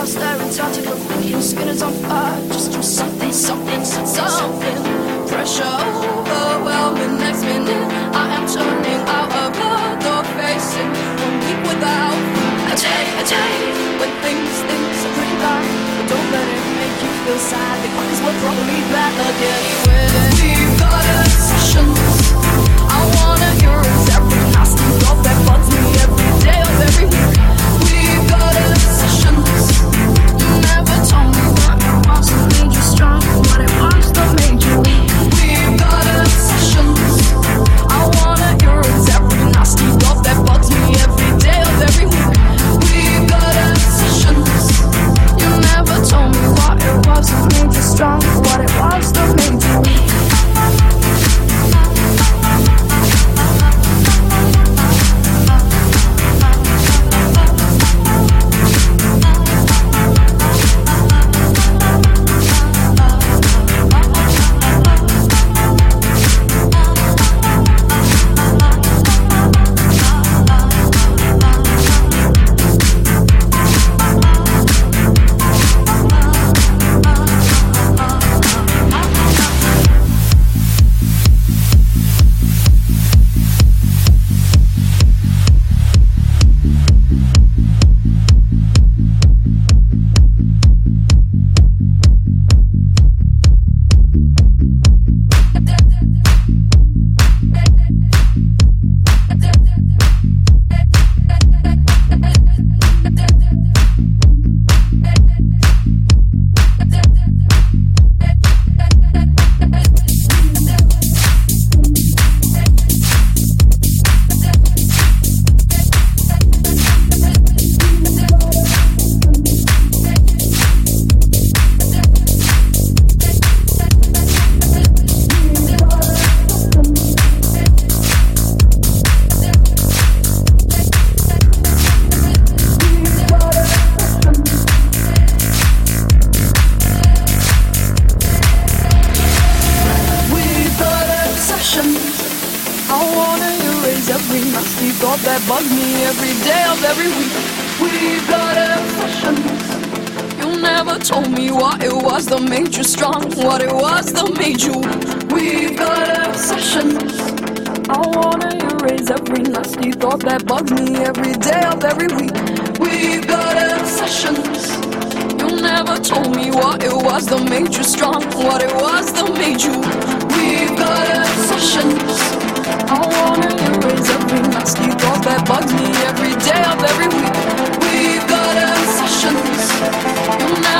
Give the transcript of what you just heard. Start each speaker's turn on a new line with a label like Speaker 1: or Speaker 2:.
Speaker 1: lost there and started to think your skin is on fire. Just do something, something, something. Pressure overwhelming. Next minute, I am turning out of blood door facing 1 week without a day. When things are pretty bad, but don't let it make you feel sad, because we're probably better anyway. We've got obsessions. I wanna erase every nasty thought that bugs me every day of every week. We've got obsessions. You never told me what it was that made you strong, what it was that made you weak. We've got obsessions. I wanna erase every nasty thought that bugs me every day of every week. We've got obsessions. You never told me what it was that made you strong, what it was that made you weak. What it was that made you. We've got obsessions. I wanna erase every nasty thought that bugs me every day of every week. We've got obsessions. You never told me what it was that made you strong, what it was that made you. We've got obsessions. I wanna erase every nasty thought that bugs me every day of every week. We've got obsessions. You never